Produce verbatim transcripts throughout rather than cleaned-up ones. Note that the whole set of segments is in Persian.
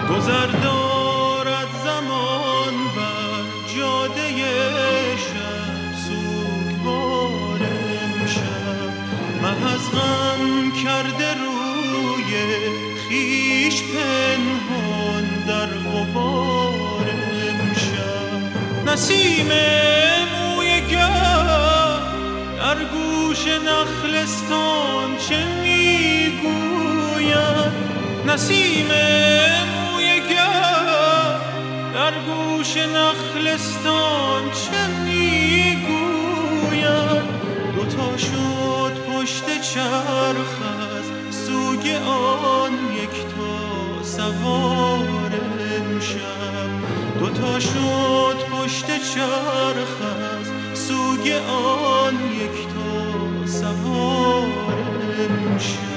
گذر دارد زمان بر جاده شب، سوگوار امشب محض غم کرده روی خویش پنهان در غبار امشب. نسیم موی گرم در گوش نخلستان چه میگوید؟ نسیم موی گرم در گوش نخلستان چه میگوید؟ دوتا شد پشت چرخ از سوگ آن یکتا سوار امشب. دوتا شد پشت چرخ از سوگ آن یکتا سوار امشب.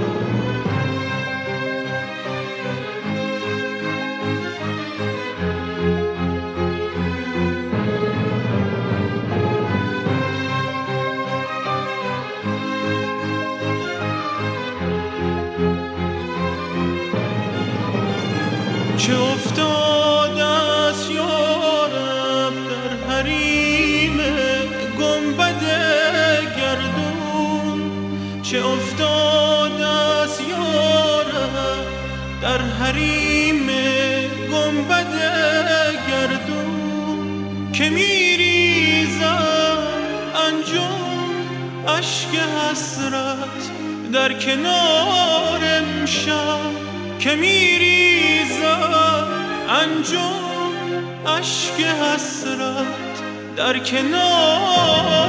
چه افتاده است یارب در حریم گنبد گردون؟ چه افتاده است یارب در حریم گنبد گردون؟ که میریزم انجم اشک حسرت در کنار امشب. که میریزم انجم اشک حسرت در کنار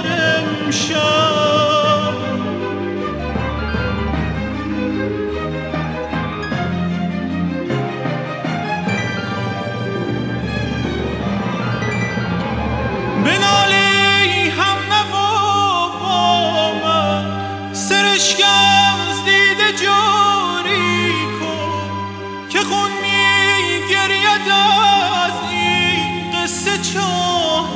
امشب. بنالی هم نوا با من، سرشکم از دیده جاری کن که خون می گرید از این قصه چاه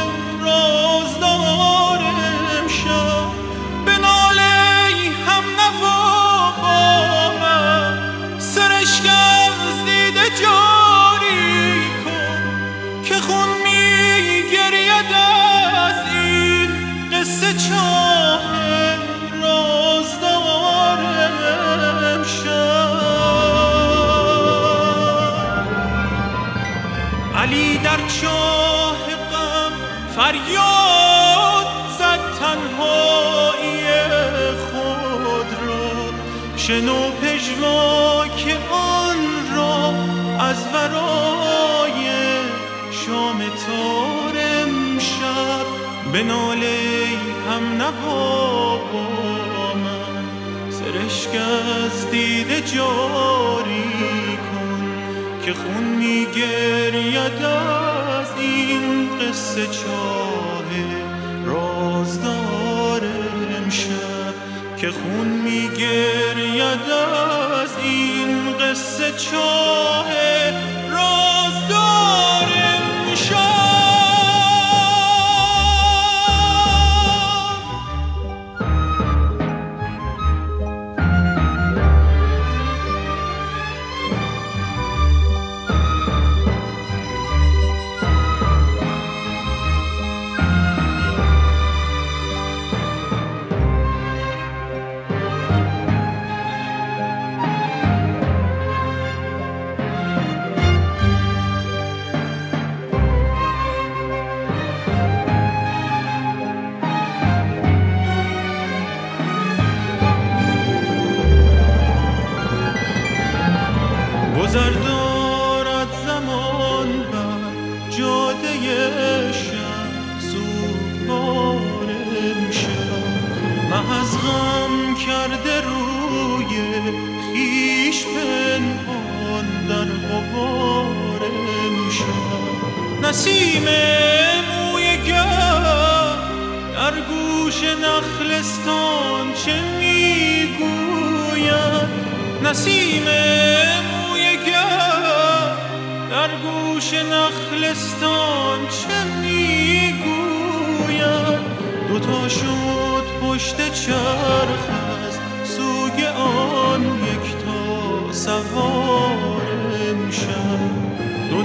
رازدار امشب. بنالی هم نوا با من، سرشکم از دیده جاری کن که خون می گرید از این قصه چاه رازدار امشب. علی در چاه غم فریاد زد تنهایی خود را، شنو پژواک آن را از ورای شام تار امشب. بنالی هم نوا با من، سرشک از دیده جاری کن که خون میگرید از این قصه چاه رازدار امشب. که خون میگرید از این قصه چاه رازدار امشب. گذر دارد زمان بر جاده شب، سوگوار امشب محض غم کرده روی خویش پنهان در غبار امشب. نسیم موی گرم در گوش نخلستان چه میگوید؟ نسیم در گوش نخلستان چه میگوید؟ دوتا شد پشت چرخ از سوگ آن یکتا سوار امشب.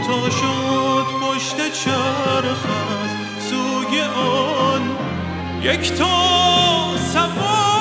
دوتا شد پشت چرخ از سوی آن یک تا سوار